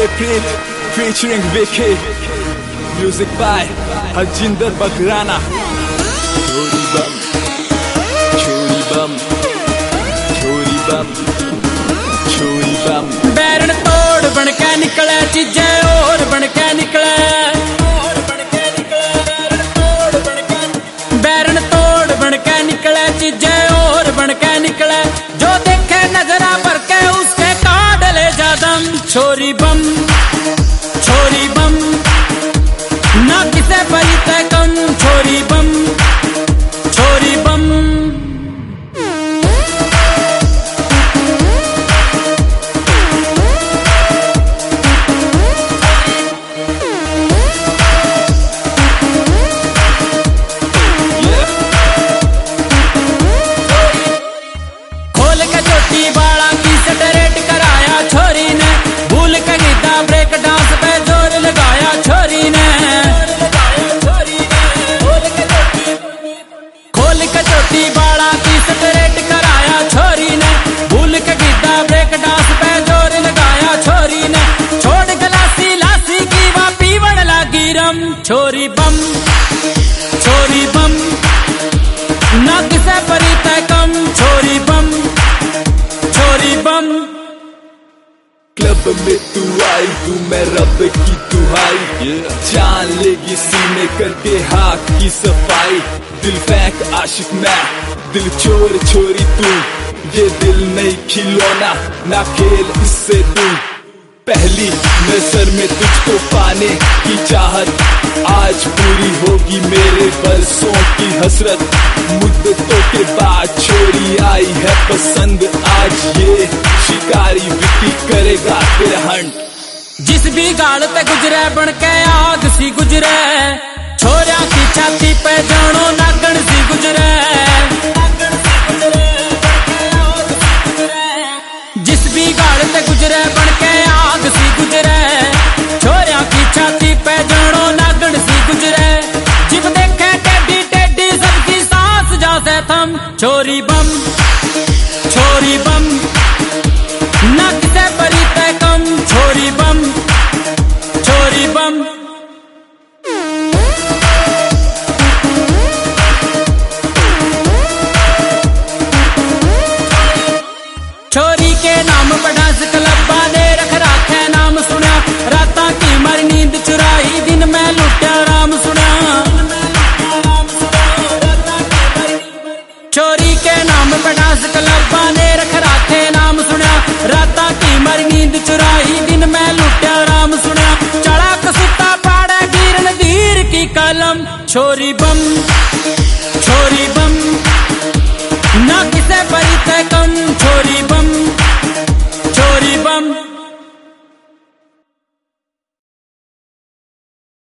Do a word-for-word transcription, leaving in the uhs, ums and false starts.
April featuring Vicky. Music by Harjinder Bakrana. Chori bum, chori bum, chori bum, chori bum. बैरन तोड़ बन के निकले चीजें और बन के निकले, बैरन तोड़ बन के निकले चीजें और बन के निकले। जो देखे नजरा भर के उसके काट ले जादम। छोरी बम, छोरी बम, ना किसे परिचय कम। छोरी बम, छोरी बम। खोल के चोटी बाला की स्ट्रेट कराया छोरी ने, भूल के गीता ब्रेक डांस पे जोर लगाया छोरी ने। खोल के चोटी बाला की स्ट्रेट कराया छोरी ने, भूल के गीता ब्रेक डांस पे जोर लगाया छोरी ने। छोड़ गलासी लासी की वा पीवण लागी रम। छोरी बम, छोरी बम, ना किसे परिचय कम। छोरी बम, छोरी बम। क्लब में तू आई तू मैं रब की दुहाई, जान लेगी सीने करके हाथ की सफाई। दिल फेंक आशिक मैं, दिल चोर छोरी तू, ये दिल नहीं खिलौना ना खेल इससे तू। पहली नजर में तुझको पाने की चाहत, आज पूरी होगी मेरे बरसों की हसरत। मुद्दतों के बाद छोरी आई है पसंद, आज ये शिकारी विकी करेगा तेरा हंट। जिस भी गाड़ पे गुजरे बन के आग सी गुजरे, छोरिया की छाती पे जानो नागण सी गुजरे। जिस भी गाड़ पे गुजरे बन के आग सी गुजरे, छोरिया की छाती पे जानो नागण सी गुजरे। जिब देखे टेडी टेडी सबकी सांस जासे थम। छोरी बम, छोरी बम, ना किसे परिचय कम। छोरी बम, छोरी बम। छोरी के नाम पर डांस क्लब्बा ने रख राखे नाम सुना। रातां की मारी नींद चुराई, दिन में लुट्या राम सुना। छोरी के नाम पर डांस क्लब्बा ने रख राखे नाम सुना। रातां की मारी नींद चुराई, दिन में लुट्या राम सुना। चढ़ा कसुता पाड़े गिरन धीर की कलम। छोरी बम, छोरी बम, ना किसे परिचय कम।